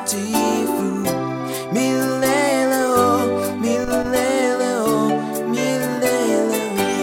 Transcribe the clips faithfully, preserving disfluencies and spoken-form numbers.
mtakatifu milele, oh, milele, oh, milele,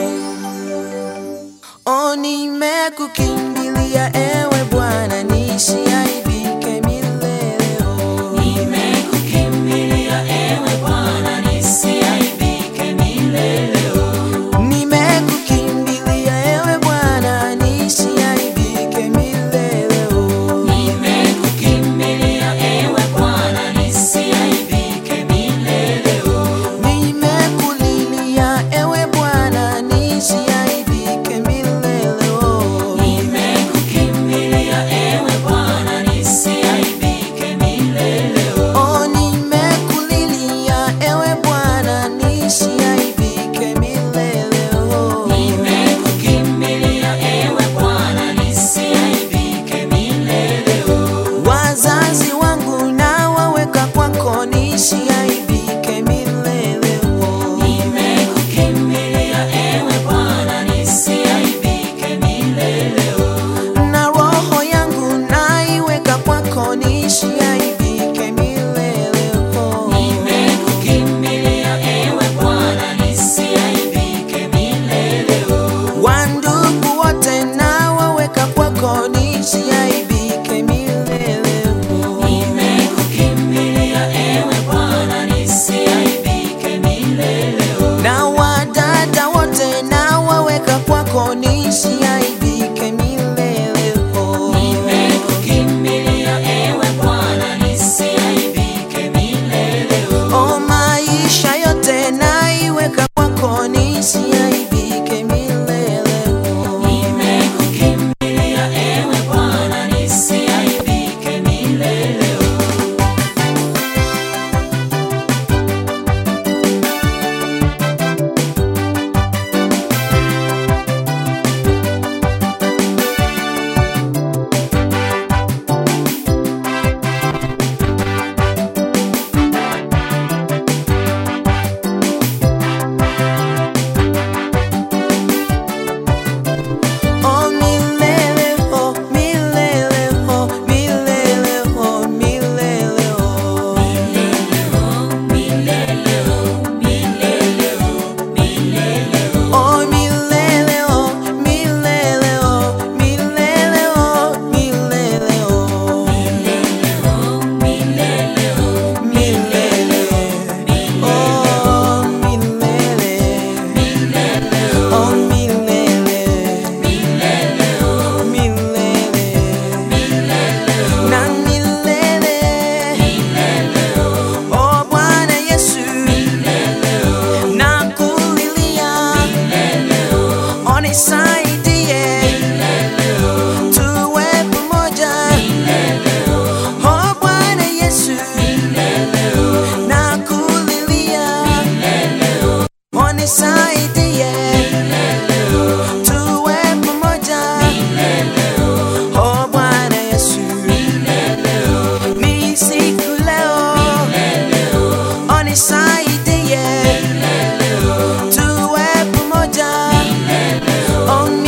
oh. Oh, nimekukimbilia ewe Bwana nisiaibike milele, oh. Nimekukimbilia ewe Bwana nisiaibike milele, oh. Nimekukimbilia ewe Bwana nisiaibike milele, oh. Nimekukimbilia ewe Bwana nisiaibike milele, oh. Nimekulilia ewe Bwana nisiaibike milele, oh. Nimekukimbilia ewe Bwana nisiaibike milele, oh. Oh, nimekulilia ewe Bwana nisiaibike milele, oh. Nimekukimbilia ewe Bwana nisiaibike milele, oh. Wazazi wangu na waweka kwako nisiaibike milele, oh. Nimekukimbilia ewe Bwana nisiaibike milele, oh. Na roho yangu naiweka kwako nisiaibike milele, oh. Nimekukimbilia ewe Bwana nisiaibike milele, oh. Wandugu wote na waweka kwako nisiaibike milele, oh. Nimekukimbilia ewe Bwana nisiaibike milele, oh. Na wadada wote na waweka kwako nisiaibike milele, oh. Nimekukimbilia ewe Bwana nisiaibike milele, oh. Oh, maisha yote naiweka kwako nisiaibike milele, oh. Nimekukimbilia ewe Bwana nisiaibike milele, oh. Oh, milele, oh, milele, oh, milele, oh, milele, oh. Oh, milele, oh, milele, oh, milele, oh, milele, oh. Milele, oh, milele, oh, milele, milele, na milele, oh, Bwana Yesu, nakulilia, unisaidie, tuwe pamoja, oh, Bwana Yesu, nakulilia, unisaidie, tuwe pamoja, oh, Bwana Yesu, ni siku leo, unisaidie, tuwe pamoja, oh,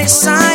Asante.